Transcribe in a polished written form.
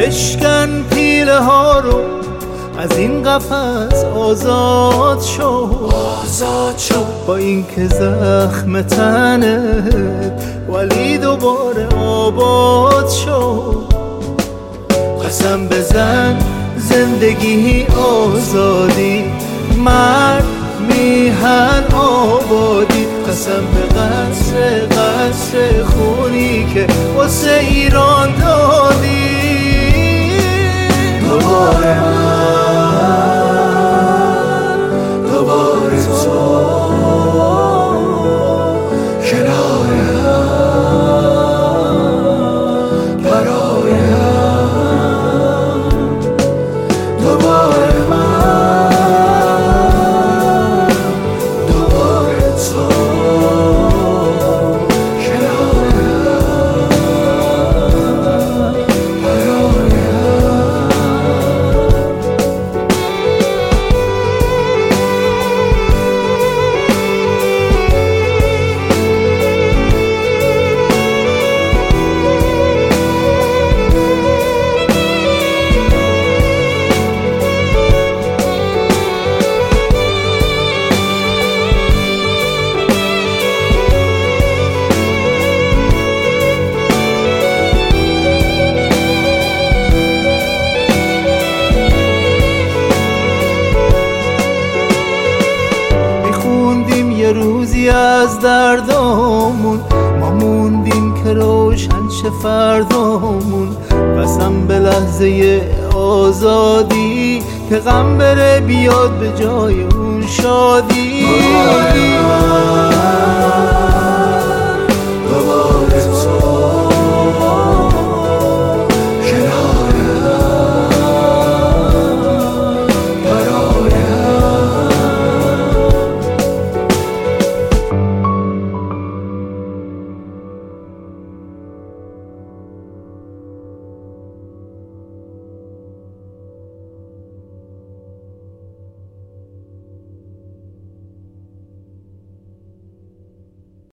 بشکن پیله ها رو، از این قفس آزاد شو، آزاد شو. با این که زخم تنت ولی دوباره آباد شو. قسم بزن زندگی آزادی، مرد میهن آبادی. قسم به قصر خونی که واسه ایران دادی. دوباره من، دوباره تو، کنار هم، برای هم. دوباره من، دوباره تو، کنار هم، برای یه روزی از دردامون، ما موندیم که روشن شه فردامون. قسم به لحظه آزادی که غم بره بیاد به جای اون شادی.